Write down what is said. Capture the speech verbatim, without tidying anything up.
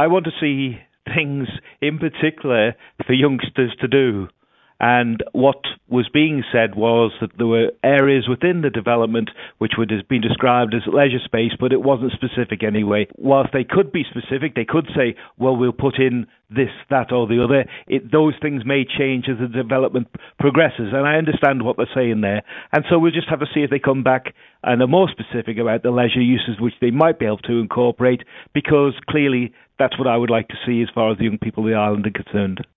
I want to see things in particular for youngsters to do. And what was being said was that there were areas within the development which would have been described as leisure space, but it wasn't specific anyway. Whilst they could be specific, they could say, well, we'll put in this, that, or the other. It, those things may change as the development progresses, and I understand what they're saying there. And so we'll just have to see if they come back and are more specific about the leisure uses which they might be able to incorporate, because clearly that's what I would like to see as far as the young people of the island are concerned.